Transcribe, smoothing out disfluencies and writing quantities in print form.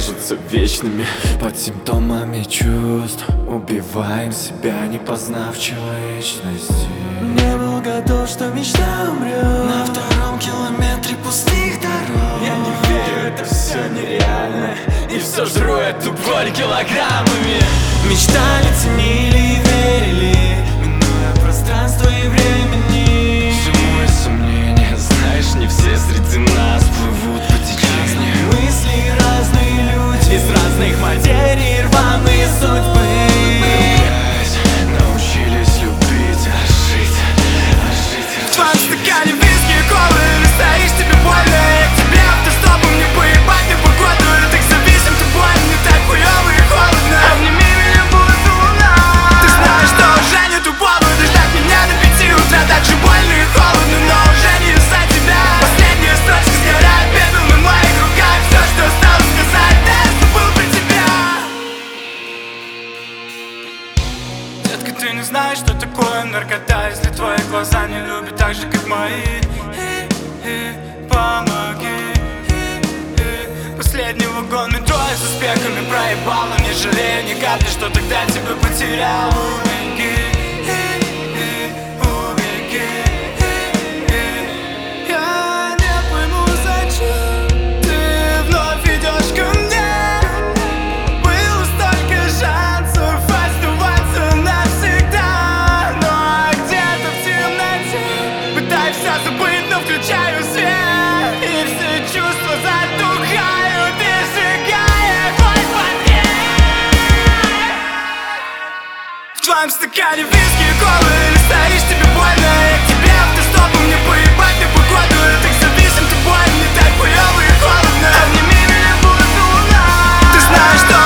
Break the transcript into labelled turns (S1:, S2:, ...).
S1: кажутся вечными. Под симптомами чувств убиваем себя, не познав человечности.
S2: Не был готов, что мечта умрет
S1: На втором километре пустых дорог. Я не верю, это все нереально, и все жру эту боль килограммами.
S2: Мечтали, ценили и верили, минуя пространство и времени.
S1: Всему и сомнения, знаешь, не все среди нас плывут по течению.
S2: Мысли разные люди,
S1: из разных материй
S2: рваные судьбы.
S1: Научились любить, а жить.
S2: В твоем стакане виски и колы, или стоишь, тебе больно. Я к тебе автостопом, не поебать мне погоду. Я так зависим, ты больно, мне так хуёво и холодно. Обними меня, будет луна. Ты знаешь, что уже нету повода ждать меня до 5 утра. Так же больно и холодно, но уже не из-за тебя. Последняя строчка сгорает пепел на моих руках. Все, что осталось сказать, да, я забыл про тебя. Детка, ты не знаешь, что такое наркота, если твои глаза не любят так же, как мои. Помоги. Последний вагон метро я с успехами проебал, но не жалею ни капли, что тогда тебя потерял. Убеги, убеги. Я не пойму, зачем ты вновь идешь ко мне. Было столько шансов оставаться навсегда, но где-то в темноте пытаюсь все забыть, но включаю свет, и все чувства затухают и сжигая твой портрет. В твоем стакане виски и колы, или стоишь, тебе больно. Я к тебе автостопом, не поебать мне погоду. Я так зависим, ты больно, мне так хуёво и холодно. Обними меня, будет луна. Ты знаешь, что